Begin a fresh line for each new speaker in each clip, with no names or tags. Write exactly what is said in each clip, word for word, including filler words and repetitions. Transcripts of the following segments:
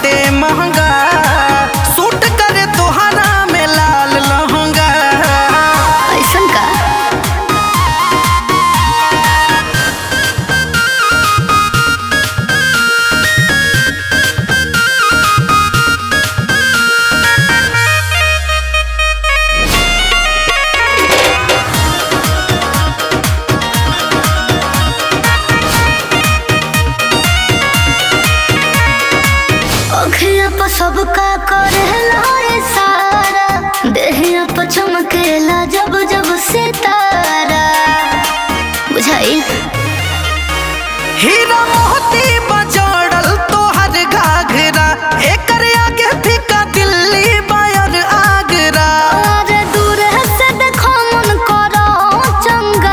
बाटे महंगा, सूट करे तोहरा में लाल लहंगा।
ऐसन का सबका करेला सारा, देहिया पर चमकेला जब जब सितारा। बुझाई
हीरा मोती बजड़ल तोहर घाघरा, एकर आगे फीका दिल्ली बायर आगरा।
अरे दूर से देखो मन करो चंगा,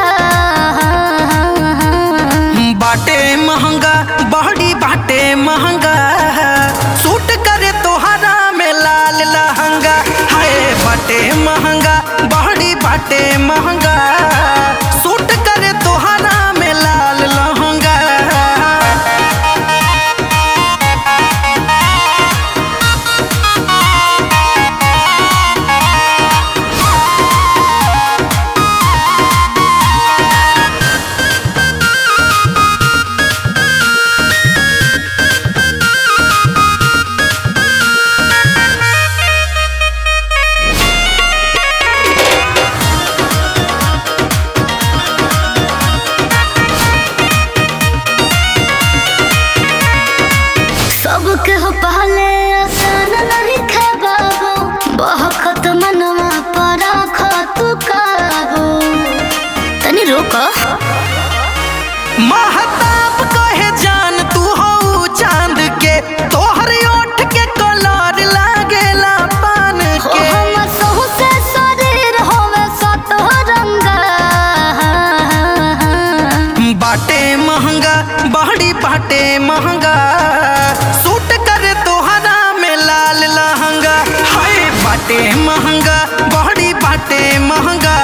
बाटे महंगा बहड़ी बाटे महंगा, सूट करे तोहरा में लाल लहंगा। हाय बाटे महंगा बहड़ी बाटे महंगा, सूट करे तोहरा में लाल लहंगा।
सबके हो पहले आसान नहीं खे बाबू, बहकत मनवा पर तू काबू। तनी रोको
महताब कहे जान तू हो चांद के, तोहर ओठ के कलर लागेला पान के।
हम सहु से शरीर होवे सतरंगा,
बाटे महंगा बहड़ी बाटे महंगा, सूट करे तोहरा में लाल लहंगा। हाय बाटे महंगा बहड़ी बाटे महंगा,